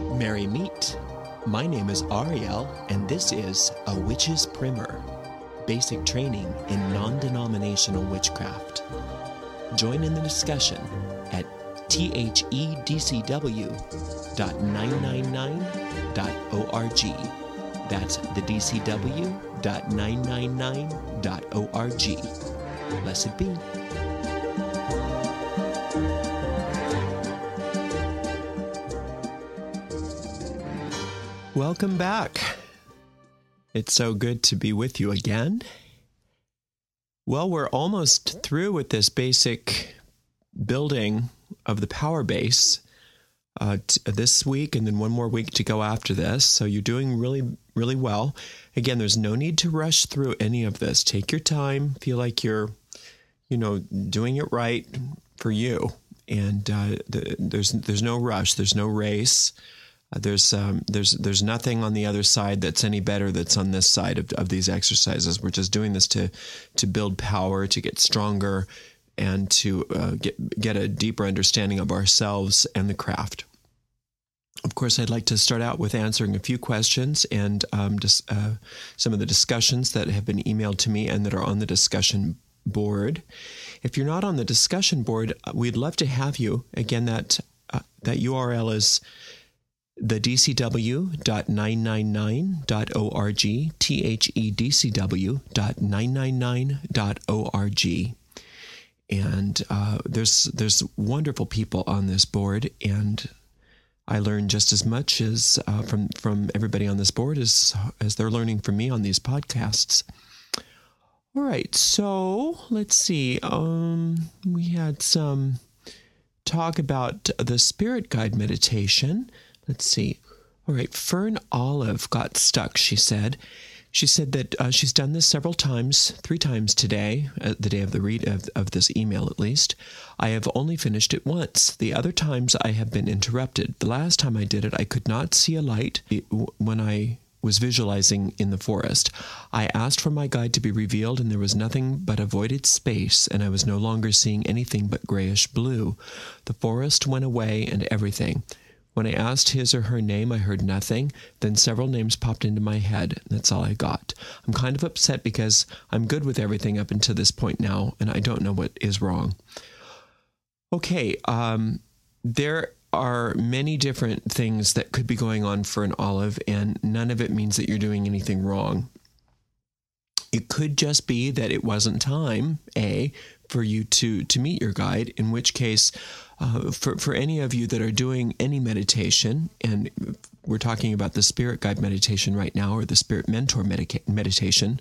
Merry meet. My name is Ariel, and this is A Witch's Primer, basic training in non-denominational witchcraft. Join in the discussion at thedcw.999.org. That's the dcw.999.org. Blessed be. Welcome back. It's so good to be with you again. Well, we're almost through with this basic building of the power base this week, and then one more week to go after this. So you're doing really, really well. Again, there's no need to rush through any of this. Take your time. Feel like you're, doing it right for you. And there's no rush. There's no race. There's nothing on the other side that's any better that's on this side of these exercises. We're just doing this to build power, to get stronger, and to get a deeper understanding of ourselves and the craft. Of course, I'd like to start out with answering a few questions and just some of the discussions that have been emailed to me and that are on the discussion board. If you're not on the discussion board, we'd love to have you. Again, that URL is the dcw.999.org, thedcw.999.org. And there's wonderful people on this board, and I learn just as much as from everybody on this board as they're learning from me on these podcasts. All right, so let's see. We had some talk about the Spirit Guide meditation. Let's see. All right, Fern Olive got stuck, she said. She said that she's done this several times, 3 times today, the day of the read of this email at least. I have only finished it once. The other times I have been interrupted. The last time I did it, I could not see a light when I was visualizing in the forest. I asked for my guide to be revealed, and there was nothing but a voided space, and I was no longer seeing anything but grayish blue. The forest went away and everything. When I asked his or her name, I heard nothing. Then several names popped into my head. That's all I got. I'm kind of upset because I'm good with everything up until this point now, and I don't know what is wrong. Okay, there are many different things that could be going on for an olive, and none of it means that you're doing anything wrong. It could just be that it wasn't time, for you to meet your guide, in which case, for any of you that are doing any meditation, and we're talking about the Spirit Guide meditation right now, or the Spirit Mentor meditation,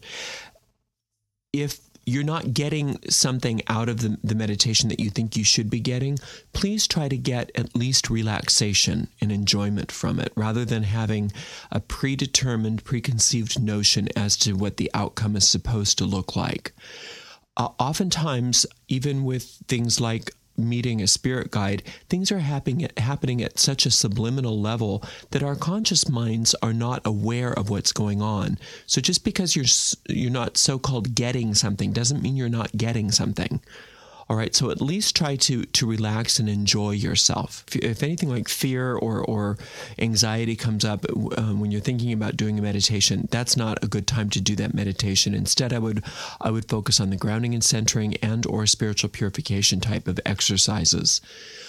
if you're not getting something out of the meditation that you think you should be getting, please try to get at least relaxation and enjoyment from it, rather than having a predetermined, preconceived notion as to what the outcome is supposed to look like. Oftentimes, even with things like meeting a spirit guide, things are happening at such a subliminal level that our conscious minds are not aware of what's going on. So just because you're not so-called getting something doesn't mean you're not getting something. All right, so at least try to relax and enjoy yourself. If anything like fear or anxiety comes up when you're thinking about doing a meditation, that's not a good time to do that meditation. Instead, I would focus on the grounding and centering and or spiritual purification type of exercises.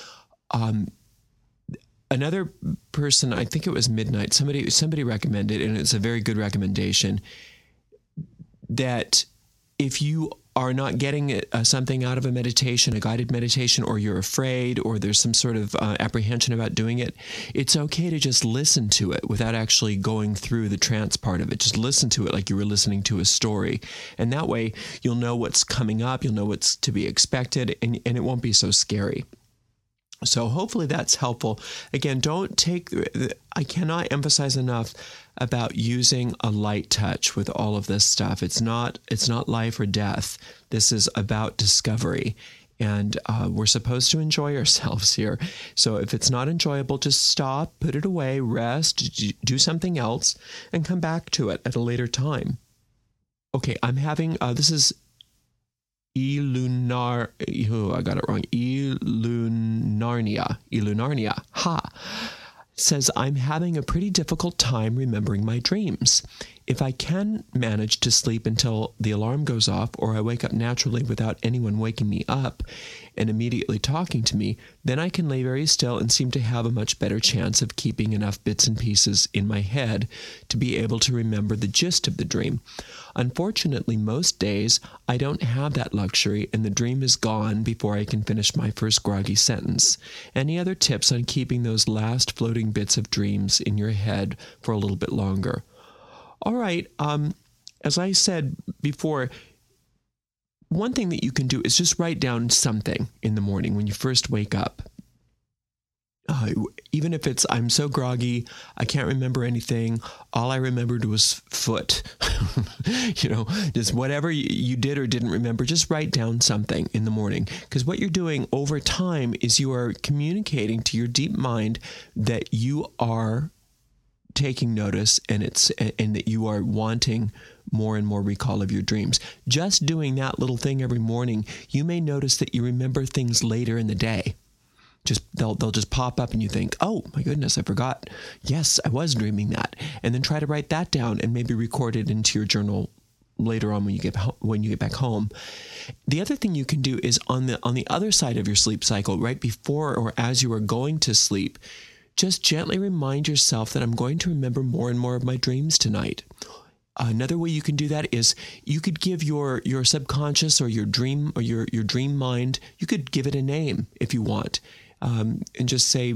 Another person, I think it was Midnight, somebody recommended, and it's a very good recommendation, that if you are not getting something out of a meditation, a guided meditation, or you're afraid, or there's some sort of apprehension about doing it, it's okay to just listen to it without actually going through the trance part of it. Just listen to it like you were listening to a story. And that way you'll know what's coming up, you'll know what's to be expected, and it won't be so scary. So hopefully that's helpful. Again, I cannot emphasize enough about using a light touch with all of this stuff. It's not life or death. This is about discovery. And we're supposed to enjoy ourselves here. So if it's not enjoyable, just stop, put it away, rest, do something else, and come back to it at a later time. Okay, I'm having, this is I got it wrong. Elunarnia. Ha. says, I'm having a pretty difficult time remembering my dreams. If I can manage to sleep until the alarm goes off or I wake up naturally without anyone waking me up and immediately talking to me, then I can lay very still and seem to have a much better chance of keeping enough bits and pieces in my head to be able to remember the gist of the dream. Unfortunately, most days I don't have that luxury and the dream is gone before I can finish my first groggy sentence. Any other tips on keeping those last floating bits of dreams in your head for a little bit longer? All right. As I said before, one thing that you can do is just write down something in the morning when you first wake up. Even if it's, I'm so groggy, I can't remember anything. All I remembered was foot. Just whatever you did or didn't remember, just write down something in the morning. Because what you're doing over time is you are communicating to your deep mind that you are taking notice and that you are wanting more and more recall of your dreams. Just doing that little thing every morning, you may notice that you remember things later in the day. They'll just pop up and you think, oh my goodness, I forgot. Yes, I was dreaming that. And then try to write that down and maybe record it into your journal later on when you get back home. The other thing you can do is on the other side of your sleep cycle, right before or as you are going to sleep, just gently remind yourself that I'm going to remember more and more of my dreams tonight. Another way you can do that is you could give your subconscious or your dream or your dream mind, you could give it a name if you want. And just say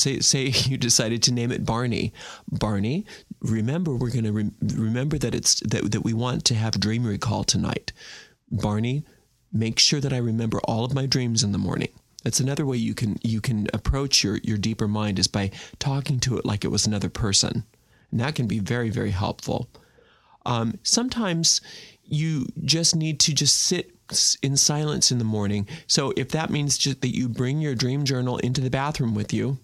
you decided to name it Barney. Barney, remember, we're going to remember that we want to have dream recall tonight. Barney, make sure that I remember all of my dreams in the morning. That's another way you can approach your deeper mind, is by talking to it like it was another person. And that can be very, very helpful. Sometimes you just need to just sit in silence in the morning. So if that means just that you bring your dream journal into the bathroom with you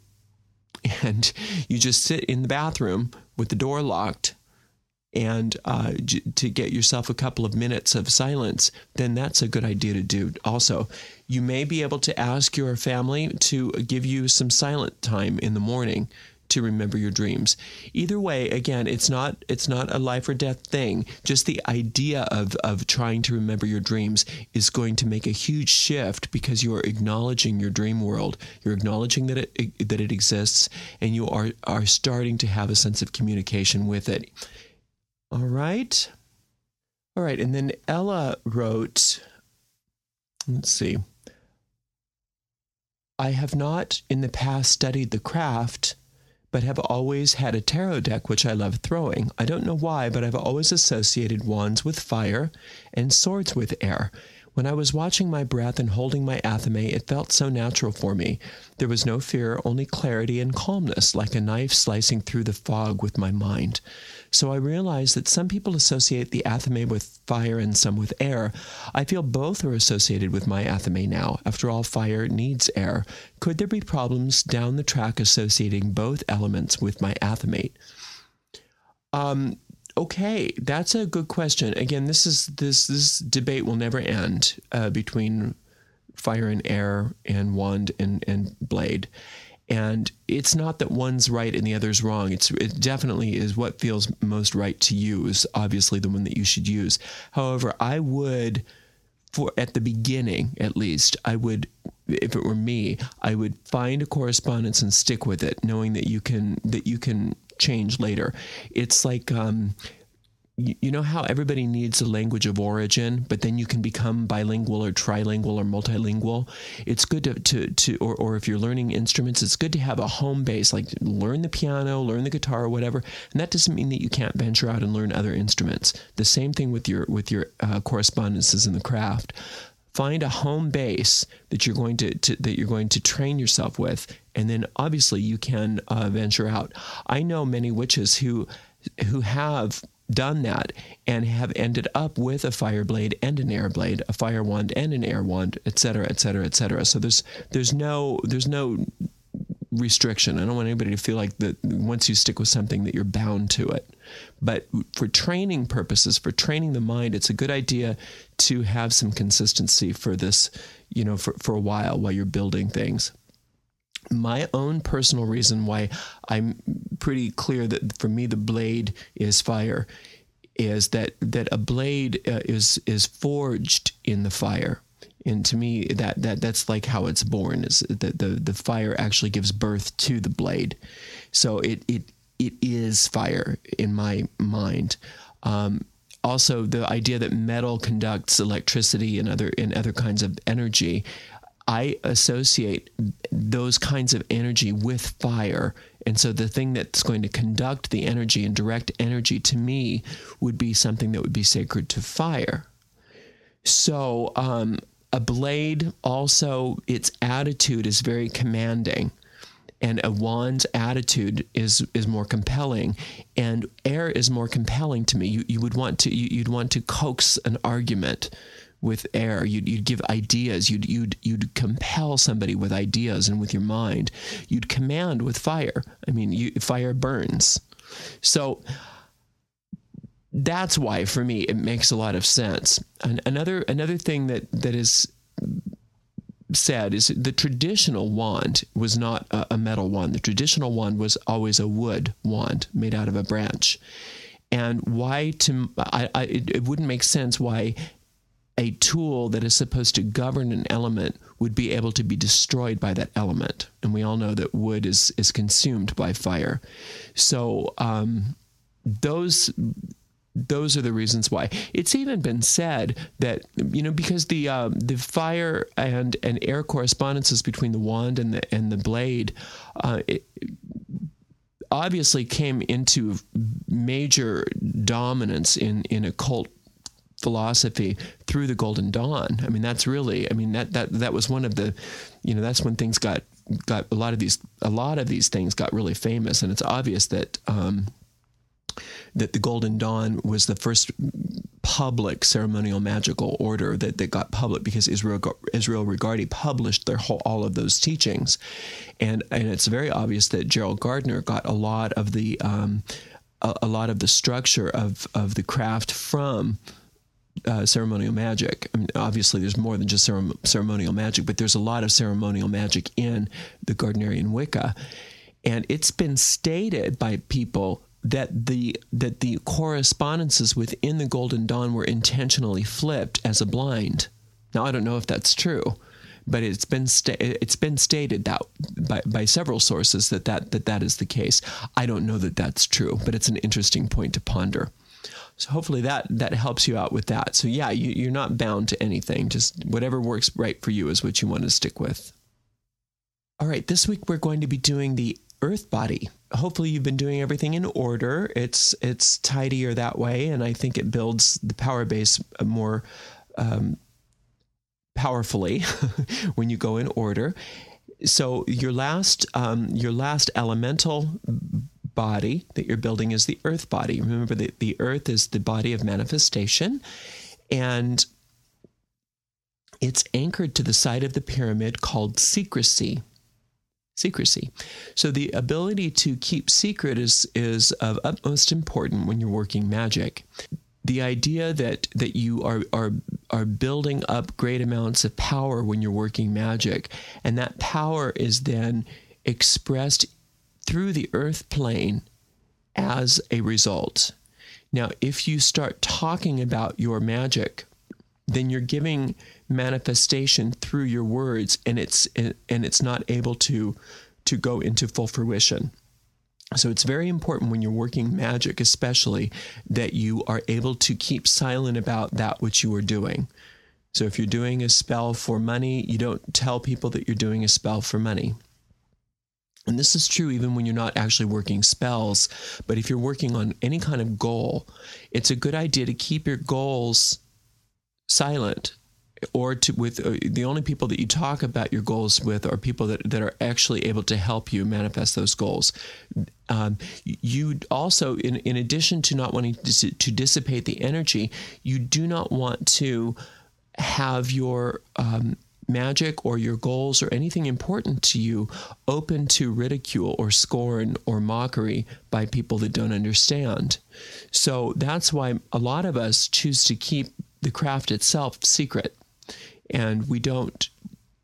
and you just sit in the bathroom with the door locked and to get yourself a couple of minutes of silence, then that's a good idea to do. Also, you may be able to ask your family to give you some silent time in the morning to remember your dreams. Either way, again, it's not a life or death thing. Just the idea of trying to remember your dreams is going to make a huge shift, because you are acknowledging your dream world. You're acknowledging that it exists, and you are starting to have a sense of communication with it. All right. And then Ella wrote, let's see. I have not in the past studied the craft, but have always had a tarot deck, which I love throwing. I don't know why, but I've always associated wands with fire and swords with air. When I was watching my breath and holding my athame, it felt so natural for me. There was no fear, only clarity and calmness, like a knife slicing through the fog with my mind. So I realized that some people associate the athame with fire and some with air. I feel both are associated with my athame now. After all, fire needs air. Could there be problems down the track associating both elements with my athame? Okay, that's a good question. Again, this debate will never end between fire and air and wand and blade. And it's not that one's right and the other's wrong. It definitely is what feels most right to you is obviously the one that you should use. However, I would, at the beginning at least, if it were me, I would find a correspondence and stick with it, knowing that you can change later. It's like, you know how everybody needs a language of origin, but then you can become bilingual or trilingual or multilingual. It's good or if you're learning instruments, it's good to have a home base, like learn the piano, learn the guitar or whatever. And that doesn't mean that you can't venture out and learn other instruments. The same thing with your correspondences in the craft. Find a home base that you're going to train yourself with, and then obviously you can venture out. I know many witches who have done that and have ended up with a fire blade and an air blade, a fire wand and an air wand, et cetera, et cetera, et cetera. So there's no restriction. I don't want anybody to feel like that once you stick with something that you're bound to it. But for training purposes, for training the mind, it's a good idea to have some consistency for this, for a while you're building things. My own personal reason why I'm pretty clear that for me the blade is fire is that a blade is forged in the fire. And to me, that's like how it's born, is that the fire actually gives birth to the blade. So it is fire in my mind. Also, the idea that metal conducts electricity and other kinds of energy, I associate those kinds of energy with fire. And so the thing that's going to conduct the energy and direct energy to me would be something that would be sacred to fire. So a blade also, its attitude is very commanding. And a wand's attitude is more compelling, and air is more compelling to me. You'd want to coax an argument with air. You'd give ideas. You'd compel somebody with ideas and with your mind. You'd command with fire. I mean, fire burns. So that's why, for me, it makes a lot of sense. And another thing that is said is the traditional wand was not a metal wand. The traditional wand was always a wood wand made out of a branch. And why it wouldn't make sense why a tool that is supposed to govern an element would be able to be destroyed by that element. And we all know that wood is consumed by fire. So those are the reasons why. It's even been said that, because the fire and air correspondences between the wand and the blade, it obviously came into major dominance in occult philosophy through the Golden Dawn. I mean, that's really, that was one of the, that's when things got a lot of these things got really famous, and it's obvious that that the Golden Dawn was the first public ceremonial magical order that got public, because Israel Regardie published all of those teachings, and it's very obvious that Gerald Gardner got a lot of the structure of the craft from ceremonial magic. I mean, obviously, there's more than just ceremonial magic, but there's a lot of ceremonial magic in the Gardnerian Wicca, and it's been stated by people that the correspondences within the Golden Dawn were intentionally flipped as a blind. Now, I don't know if that's true, but it's been stated that by several sources that is the case. I don't know that that's true, but it's an interesting point to ponder. So hopefully that helps you out with that. So yeah, you're not bound to anything. Just whatever works right for you is what you want to stick with. All right, this week we're going to be doing the earth body. Hopefully you've been doing everything in order. It's tidier that way, and I think it builds the power base more powerfully when you go in order. So your last elemental body that you're building is the earth body. Remember that the earth is the body of manifestation, and it's anchored to the side of the pyramid called secrecy. So the ability to keep secret is of utmost importance when you're working magic. The idea that you are building up great amounts of power when you're working magic, and that power is then expressed through the earth plane as a result. Now, if you start talking about your magic, then you're giving manifestation through your words, and it's not able to go into full fruition. So it's very important when you're working magic, especially, that you are able to keep silent about that which you are doing. So if you're doing a spell for money, you don't tell people that you're doing a spell for money. And this is true even when you're not actually working spells, but if you're working on any kind of goal, it's a good idea to keep your goals silent, or the only people that you talk about your goals with are people that are actually able to help you manifest those goals. You also, in addition to not wanting to dissipate the energy, you do not want to have your magic or your goals or anything important to you open to ridicule or scorn or mockery by people that don't understand. So that's why a lot of us choose to keep the craft itself secret, and we don't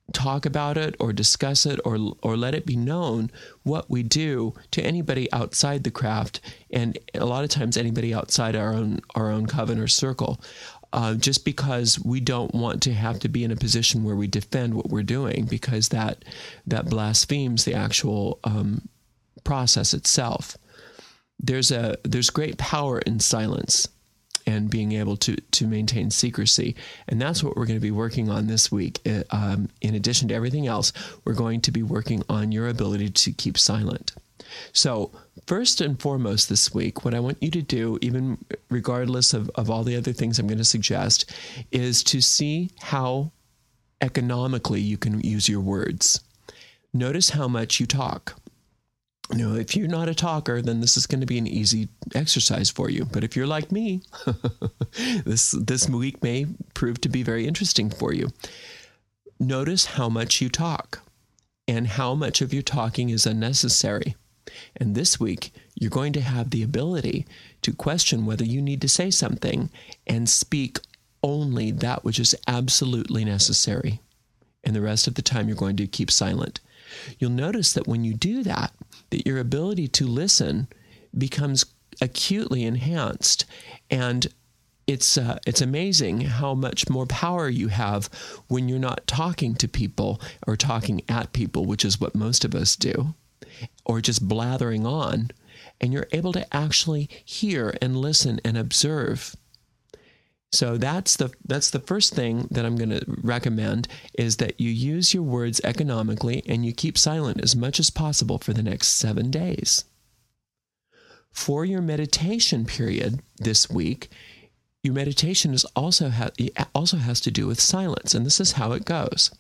talk about it or discuss it or let it be known what we do to anybody outside the craft, and a lot of times anybody outside our own coven or circle, just because we don't want to have to be in a position where we defend what we're doing, because that blasphemes the actual process itself. There's great power in silence and being able to maintain secrecy. And that's what we're going to be working on this week. In addition to everything else, we're going to be working on your ability to keep silent. So first and foremost this week, what I want you to do, even regardless of all the other things I'm going to suggest, is to see how economically you can use your words. Notice how much you talk. If you're not a talker, then this is going to be an easy exercise for you. But if you're like me, this week may prove to be very interesting for you. Notice how much you talk and how much of your talking is unnecessary. And this week, you're going to have the ability to question whether you need to say something and speak only that which is absolutely necessary. And the rest of the time, you're going to keep silent. You'll notice that when you do that your ability to listen becomes acutely enhanced. And it's amazing how much more power you have when you're not talking to people or talking at people, which is what most of us do, or just blathering on, and you're able to actually hear and listen and observe. So that's the first thing that I'm going to recommend, is that you use your words economically and you keep silent as much as possible for the next 7 days. For your meditation period this week, your meditation also has to do with silence, and this is how it goes.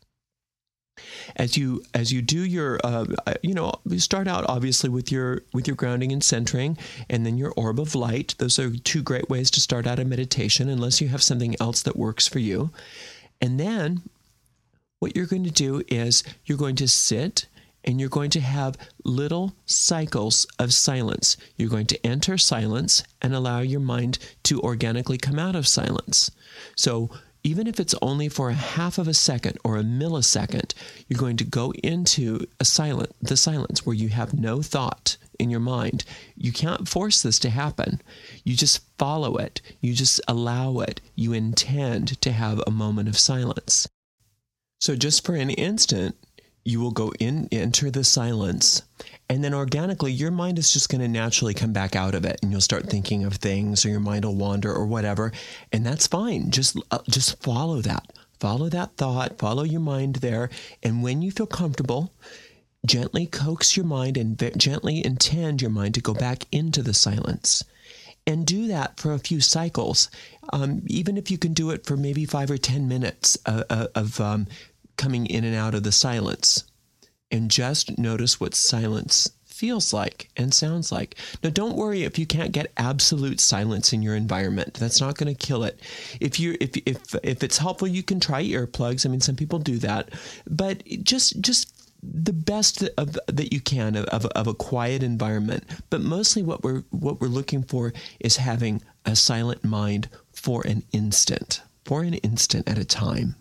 As you do your, you start out obviously with your grounding and centering, and then your orb of light. Those are 2 great ways to start out a meditation, unless you have something else that works for you. And then what you're going to do is you're going to sit, and you're going to have little cycles of silence. You're going to enter silence and allow your mind to organically come out of silence. So even if it's only for a half of a second or a millisecond, you're going to go into the silence where you have no thought in your mind. You can't force this to happen. You just follow it. You just allow it. You intend to have a moment of silence. So just for an instant, you will go enter the silence, and then organically your mind is just going to naturally come back out of it, and you'll start thinking of things, or your mind will wander or whatever, and that's fine. Just follow that. Follow that thought, follow your mind there, and when you feel comfortable, gently coax your mind and gently intend your mind to go back into the silence. And do that for a few cycles, even if you can do it for maybe 5 or 10 minutes of coming in and out of the silence, and just notice what silence feels like and sounds like. Now, don't worry if you can't get absolute silence in your environment. That's not going to kill it. If it's helpful, you can try earplugs. I mean, some people do that, but just the best that you can of a quiet environment. But mostly what we're looking for is having a silent mind for an instant at a time.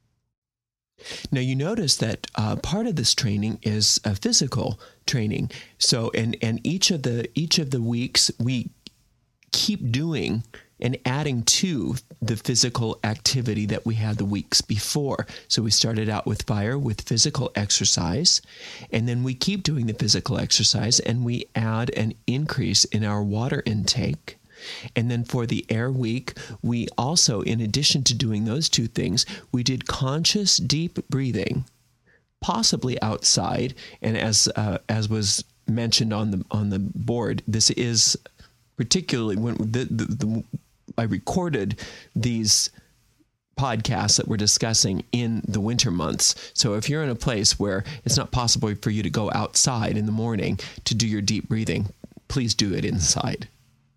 Now, you notice that part of this training is a physical training. So, and each of the weeks we keep doing and adding to the physical activity that we had the weeks before. So we started out with fire, with physical exercise, and then we keep doing the physical exercise, and we add an increase in our water intake. And then for the air week, we also, in addition to doing those 2 things, we did conscious deep breathing, possibly outside. And as was mentioned on the board, this is particularly when I recorded these podcasts that we're discussing in the winter months. So if you're in a place where it's not possible for you to go outside in the morning to do your deep breathing, please do it inside.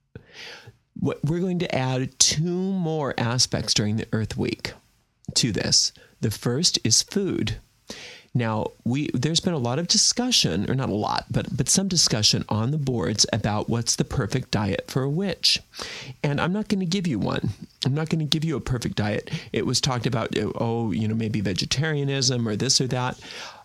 We're going to add 2 more aspects during the Earth Week to this. The first is food. Now, there's been a lot of discussion, or not a lot, but some discussion on the boards about what's the perfect diet for a witch. And I'm not going to give you one. I'm not going to give you a perfect diet. It was talked about, maybe vegetarianism or this or that.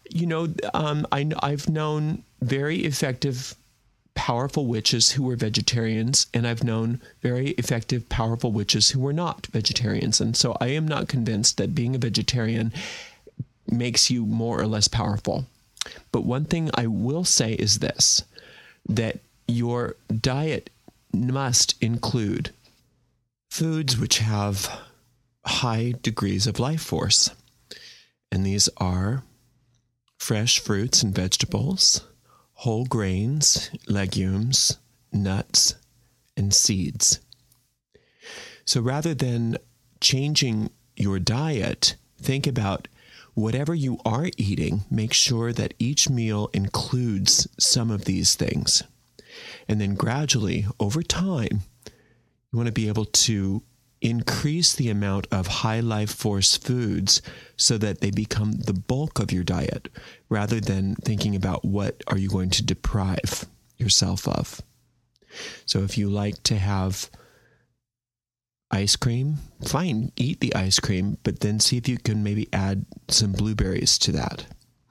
I've known very effective, powerful witches who were vegetarians, and I've known very effective, powerful witches who were not vegetarians. And so I am not convinced that being a vegetarian makes you more or less powerful. But one thing I will say is this, that your diet must include foods which have high degrees of life force. And these are fresh fruits and vegetables, whole grains, legumes, nuts, and seeds. So rather than changing your diet, think about whatever you are eating, make sure that each meal includes some of these things. And then gradually, over time, you want to be able to increase the amount of high life force foods so that they become the bulk of your diet, rather than thinking about what are you going to deprive yourself of. So if you like to have ice cream, fine, eat the ice cream, but then see if you can maybe add some blueberries to that.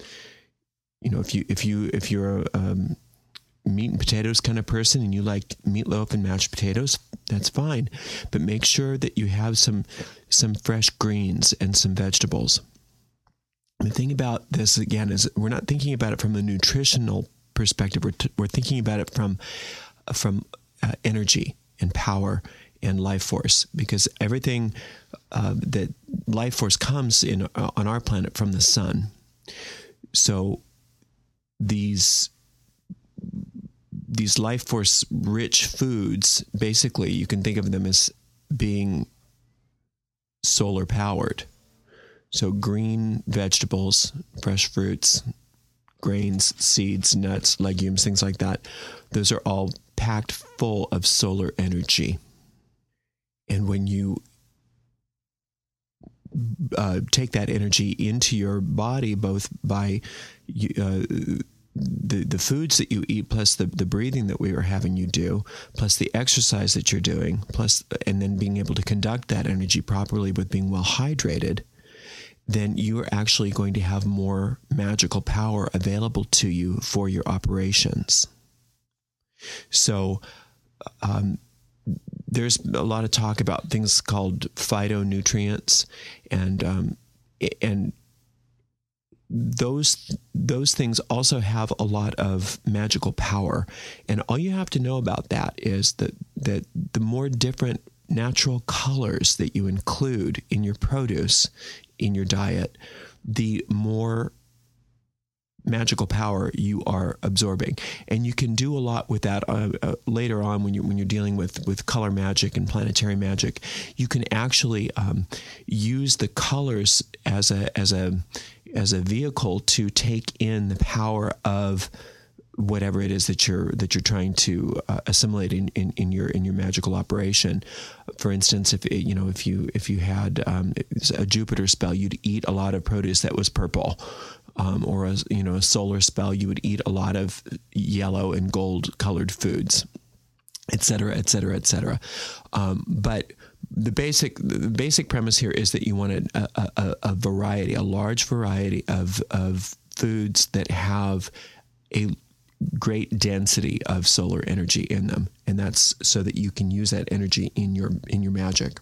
If you're a meat and potatoes kind of person and you like meatloaf and mashed potatoes, that's fine. But make sure that you have some fresh greens and some vegetables. The thing about this, again, is we're not thinking about it from a nutritional perspective. We're thinking about it from energy and power and life force, because everything that life force comes in on our planet from the sun. So these life force rich foods, basically you can think of them as being solar powered. So green vegetables, fresh fruits, grains, seeds, nuts, legumes, things like that, those are all packed full of solar energy. And when you take that energy into your body, both by the foods that you eat, plus the breathing that we are having you do, plus the exercise that you're doing, and then being able to conduct that energy properly with being well hydrated, then you are actually going to have more magical power available to you for your operations. So, there's a lot of talk about things called phytonutrients, and those things also have a lot of magical power. And all you have to know about that is that the more different natural colors that you include in your produce, in your diet, the more magical power you are absorbing. And you can do a lot with that later on when you're dealing with color magic and planetary magic. You can actually use the colors as a vehicle to take in the power of whatever it is that you're trying to assimilate in your magical operation. For instance, if you had a Jupiter spell, you'd eat a lot of produce that was purple. Or a solar spell, you would eat a lot of yellow and gold colored foods, et cetera, et cetera, et cetera. But the basic premise here is that you want a variety, a large variety of foods that have a great density of solar energy in them, and that's so that you can use that energy in your magic.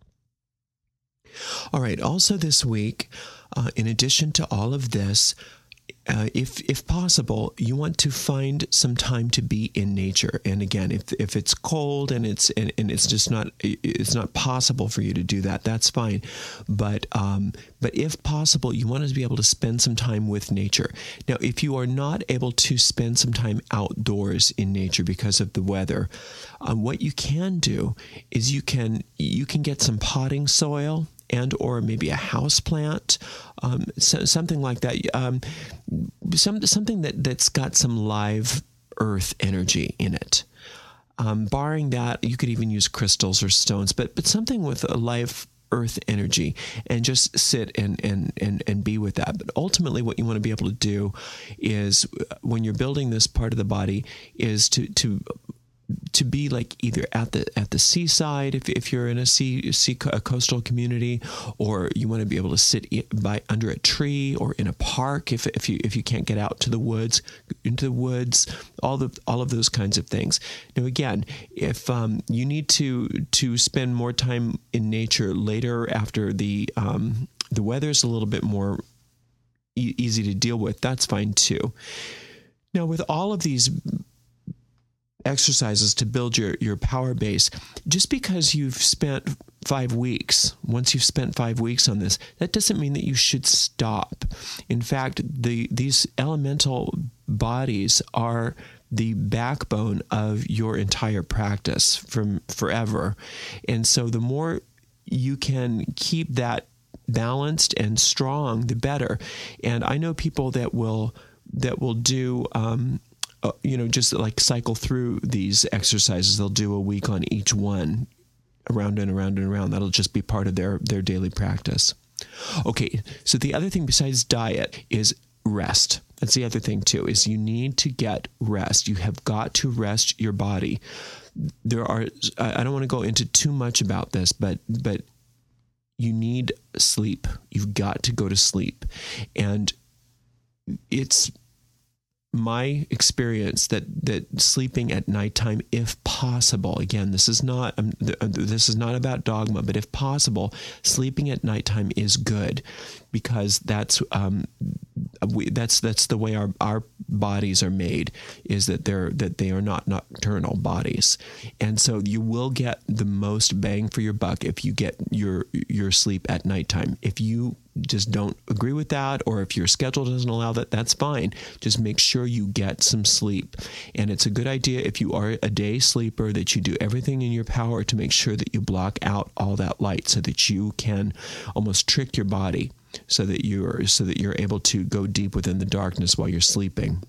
All right. Also this week, in addition to all of this, if possible, you want to find some time to be in nature. And again, if it's cold and it's just not possible for you to do that, that's fine. But if possible, you want to be able to spend some time with nature. Now, if you are not able to spend some time outdoors in nature because of the weather, what you can do is you can get some potting soil and or maybe a house plant, something like that. Something that's got some live earth energy in it. Barring that, you could even use crystals or stones, but something with a live earth energy, and just sit and be with that. But ultimately what you want to be able to do is, when you're building this part of the body, is to be like either at the seaside, if you're in a coastal community, or you want to be able to sit under a tree, or in a park if you can't get out to the woods, into the woods, all of those kinds of things. Now again, if you need to spend more time in nature later, after the weather's a little bit more easy to deal with, that's fine too. Now, with all of these exercises to build your power base, just because you've spent 5 weeks, once you've spent 5 weeks on this, that doesn't mean that you should stop. In fact, these elemental bodies are the backbone of your entire practice from forever. And so the more you can keep that balanced and strong, the better. And I know people that will do just like cycle through these exercises. They'll do a week on each one, around and around and around. That'll just be part of their daily practice. Okay, so the other thing besides diet is rest. That's the other thing too, is you need to get rest. You have got to rest your body. I don't want to go into too much about this, but you need sleep. You've got to go to sleep. And it's my experience that sleeping at nighttime, if possible, again, this is not about dogma, but if possible, sleeping at nighttime is good, because that's the way our bodies are made, is that they are not nocturnal bodies, and so you will get the most bang for your buck if you get your sleep at nighttime. If you just don't agree with that, or if your schedule doesn't allow that, that's fine. Just make sure you get some sleep. And it's a good idea, if you are a day sleeper, that you do everything in your power to make sure that you block out all that light, so that you can almost trick your body, so that you're able to go deep within the darkness while you're sleeping.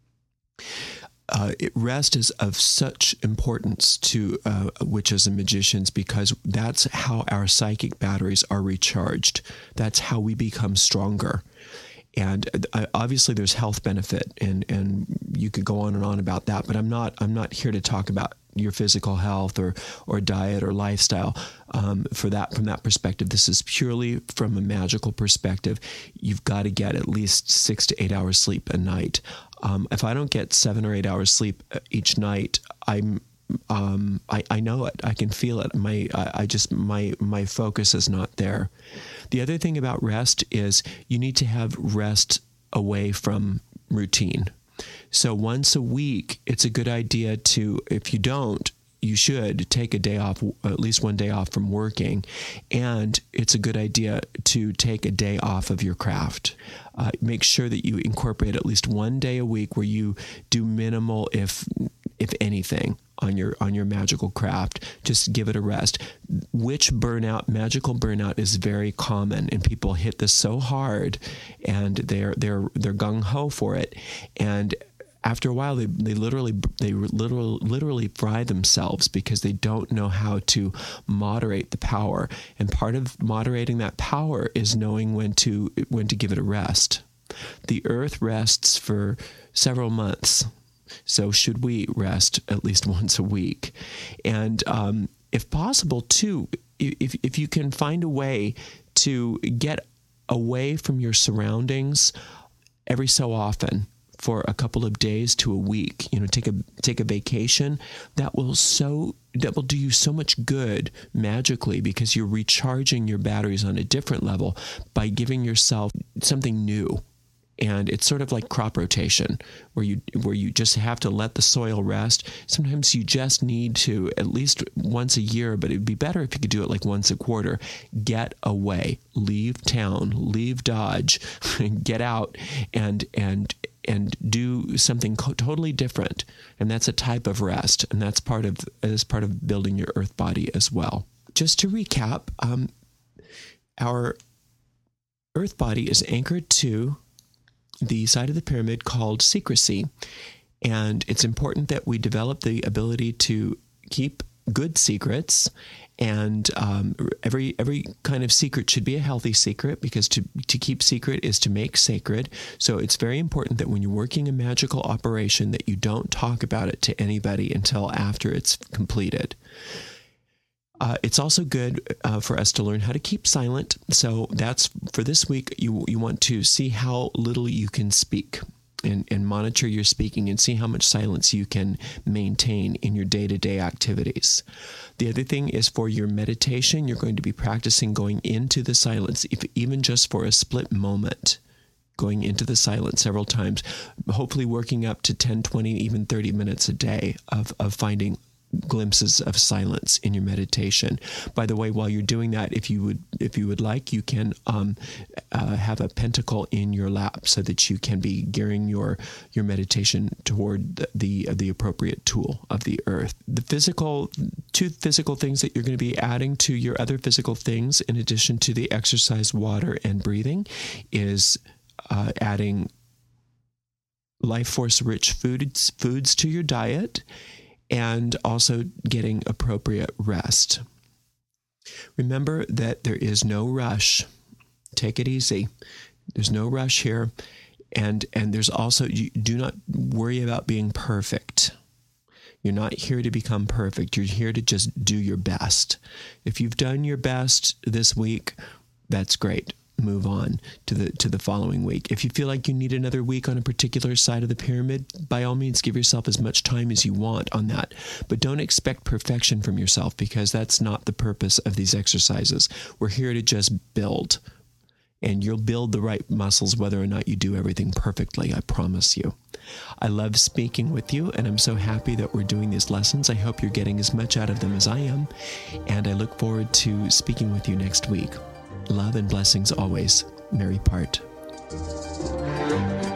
Rest is of such importance to witches and magicians, because that's how our psychic batteries are recharged. That's how we become stronger. And obviously there's health benefit, and you could go on and on about that, but I'm not here to talk about your physical health or diet or lifestyle from that perspective. This is purely from a magical perspective. You've got to get at least 6 to 8 hours sleep a night. If I don't get 7 or 8 hours sleep each night, I know it. I can feel it. My focus is not there. The other thing about rest is you need to have rest away from routine. So once a week, it's a good idea to, if you don't, you should take a day off, at least one day off from working. And it's a good idea to take a day off of your craft. Make sure that you incorporate at least one day a week where you do minimal, if anything, on your magical craft. Just give it a rest. Magical burnout is very common, and people hit this so hard, and they're gung-ho for it. And after a while, they literally fry themselves, because they don't know how to moderate the power. And part of moderating that power is knowing when to give it a rest. The earth rests for several months. So should we rest at least once a week? And if possible, too, if you can find a way to get away from your surroundings every so often, for a couple of days to a week, take a vacation, that will do you so much good magically, because you're recharging your batteries on a different level by giving yourself something new. And it's sort of like crop rotation, where you just have to let the soil rest. Sometimes you just need to, at least once a year, but it'd be better if you could do it like once a quarter, get away, leave town, leave Dodge, get out and do something totally different. And that's a type of rest, and that's part of building your earth body as well. Just to recap, our earth body is anchored to the side of the pyramid called secrecy. And it's important that we develop the ability to keep good secrets And every kind of secret should be a healthy secret, because to keep secret is to make sacred. So it's very important that when you're working a magical operation that you don't talk about it to anybody until after it's completed. It's also good for us to learn how to keep silent. So that's for this week. You want to see how little you can speak and monitor your speaking and see how much silence you can maintain in your day-to-day activities. The other thing is for your meditation, you're going to be practicing going into the silence, if even just for a split moment, going into the silence several times, hopefully working up to 10, 20, even 30 minutes a day of finding glimpses of silence in your meditation. By the way, while you're doing that, if you would like, you can have a pentacle in your lap so that you can be gearing your meditation toward the appropriate tool of the earth. Two physical things that you're going to be adding to your other physical things, in addition to the exercise, water, and breathing, is adding life force rich foods to your diet, and also getting appropriate rest. Remember that there is no rush. Take it easy. There's no rush here. And there's also, you do not worry about being perfect. You're not here to become perfect. You're here to just do your best. If you've done your best this week, that's great. Move on to the following week. If you feel like you need another week on a particular side of the pyramid, by all means, give yourself as much time as you want on that. But don't expect perfection from yourself, because that's not the purpose of these exercises. We're here to just build. And you'll build the right muscles whether or not you do everything perfectly, I promise you. I love speaking with you, and I'm so happy that we're doing these lessons. I hope you're getting as much out of them as I am, and I look forward to speaking with you next week. Love and blessings always. Mary Part.